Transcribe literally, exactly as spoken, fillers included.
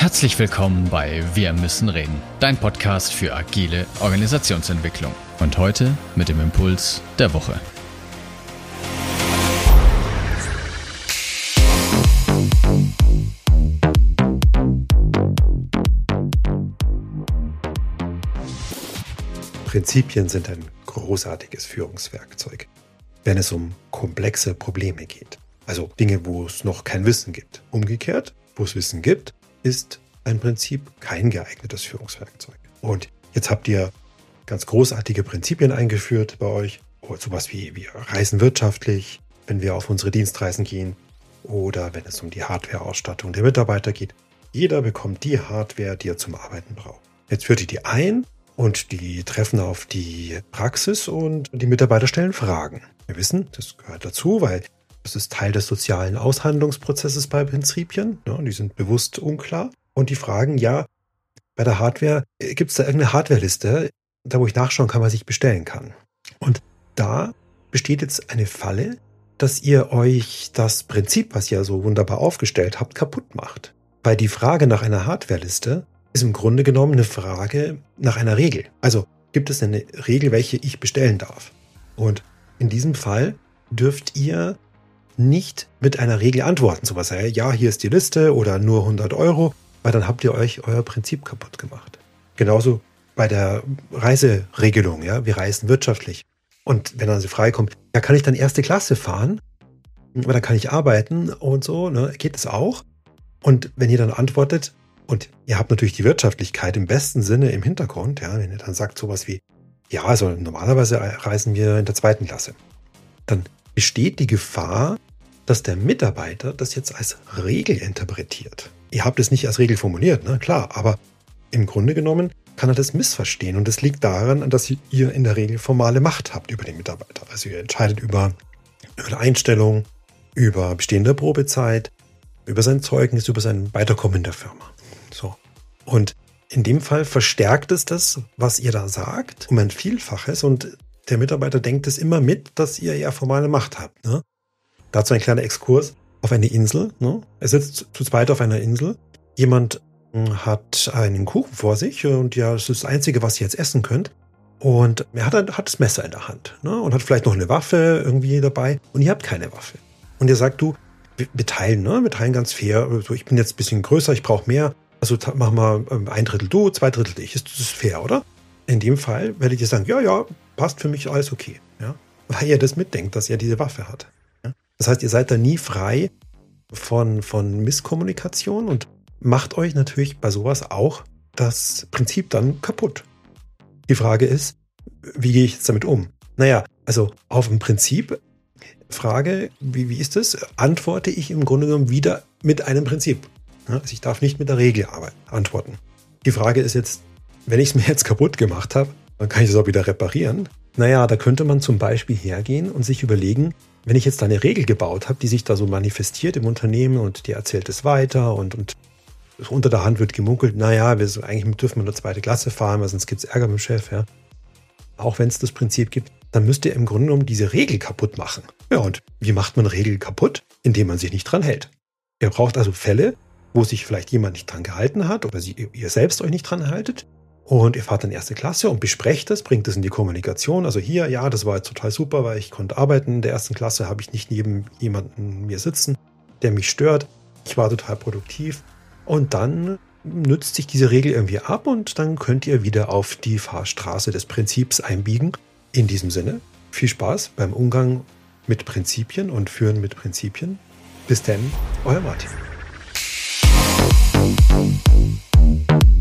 Herzlich willkommen bei Wir müssen reden, dein Podcast für agile Organisationsentwicklung. Und heute mit dem Impuls der Woche. Prinzipien sind ein großartiges Führungswerkzeug, wenn es um komplexe Probleme geht. Also Dinge, wo es noch kein Wissen gibt. Umgekehrt, wo es Wissen gibt, ist ein Prinzip kein geeignetes Führungswerkzeug. Und jetzt habt ihr ganz großartige Prinzipien eingeführt bei euch. Oder sowas wie, wir reisen wirtschaftlich, wenn wir auf unsere Dienstreisen gehen. Oder wenn es um die Hardware-Ausstattung der Mitarbeiter geht. Jeder bekommt die Hardware, die er zum Arbeiten braucht. Jetzt führt ihr die ein und die treffen auf die Praxis und die Mitarbeiter stellen Fragen. Wir wissen, das gehört dazu, weil das ist Teil des sozialen Aushandlungsprozesses bei Prinzipien. Ja, die sind bewusst unklar. Und die fragen, ja, bei der Hardware, gibt es da irgendeine Hardwareliste, da wo ich nachschauen kann, was ich bestellen kann? Und da besteht jetzt eine Falle, dass ihr euch das Prinzip, was ihr so wunderbar aufgestellt habt, kaputt macht. Weil die Frage nach einer Hardwareliste ist im Grunde genommen eine Frage nach einer Regel. Also gibt es eine Regel, welche ich bestellen darf? Und in diesem Fall dürft ihr nicht mit einer Regel antworten. Sowas, ja, hier ist die Liste oder nur hundert Euro, weil dann habt ihr euch euer Prinzip kaputt gemacht. Genauso bei der Reiseregelung, ja, wir reisen wirtschaftlich. Und wenn dann die Frage kommt, ja, kann ich dann erste Klasse fahren? Oder kann ich arbeiten und so, ne? Geht es auch? Und wenn ihr dann antwortet, und ihr habt natürlich die Wirtschaftlichkeit im besten Sinne im Hintergrund, ja, wenn ihr dann sagt sowas wie, ja, also normalerweise reisen wir in der zweiten Klasse, dann besteht die Gefahr, dass der Mitarbeiter das jetzt als Regel interpretiert. Ihr habt es nicht als Regel formuliert, ne? Klar, aber im Grunde genommen kann er das missverstehen und das liegt daran, dass ihr in der Regel formale Macht habt über den Mitarbeiter. Also ihr entscheidet über, über die Einstellung, über bestehende Probezeit, über sein Zeugnis, über sein Weiterkommen in der Firma. So. Und in dem Fall verstärkt es das, was ihr da sagt, um ein Vielfaches und der Mitarbeiter denkt es immer mit, dass ihr ja formale Macht habt. Ne? Dazu ein kleiner Exkurs auf eine Insel. Ne? Er sitzt zu zweit auf einer Insel. Jemand mh, hat einen Kuchen vor sich und ja, das ist das Einzige, was ihr jetzt essen könnt. Und er hat, hat das Messer in der Hand, ne? Und hat vielleicht noch eine Waffe irgendwie dabei und ihr habt keine Waffe. Und ihr sagt, du, wir, wir teilen, ne? Wir teilen ganz fair. Also ich bin jetzt ein bisschen größer, ich brauche mehr. Also machen wir ein Drittel du, zwei Drittel ich. Das ist fair, oder? In dem Fall werdet ihr sagen, ja, ja, passt für mich, alles okay. Ja? Weil ihr das mitdenkt, dass er diese Waffe hat. Ja? Das heißt, ihr seid da nie frei von, von Misskommunikation und macht euch natürlich bei sowas auch das Prinzip dann kaputt. Die Frage ist, wie gehe ich jetzt damit um? Naja, also auf ein Prinzip, Frage, wie, wie ist das? Antworte ich im Grunde genommen wieder mit einem Prinzip. Ja? Also ich darf nicht mit der Regel arbeiten, antworten. Die Frage ist jetzt, wenn ich es mir jetzt kaputt gemacht habe, dann kann ich es auch wieder reparieren. Naja, da könnte man zum Beispiel hergehen und sich überlegen, wenn ich jetzt da eine Regel gebaut habe, die sich da so manifestiert im Unternehmen und die erzählt es weiter und, und unter der Hand wird gemunkelt, naja, wir so, eigentlich dürfen wir nur zweite Klasse fahren, weil sonst gibt es Ärger mit dem Chef. Ja. Auch wenn es das Prinzip gibt, dann müsst ihr im Grunde genommen diese Regel kaputt machen. Ja, und wie macht man Regeln kaputt? Indem man sich nicht dran hält. Ihr braucht also Fälle, wo sich vielleicht jemand nicht dran gehalten hat oder sie, ihr selbst euch nicht dran haltet. Und ihr fahrt dann erste Klasse und besprecht das, bringt das in die Kommunikation. Also hier, ja, das war jetzt total super, weil ich konnte arbeiten. In der ersten Klasse habe ich nicht neben jemanden mir sitzen, der mich stört. Ich war total produktiv. Und dann nützt sich diese Regel irgendwie ab und dann könnt ihr wieder auf die Fahrstraße des Prinzips einbiegen. In diesem Sinne, viel Spaß beim Umgang mit Prinzipien und Führen mit Prinzipien. Bis dann, euer Martin.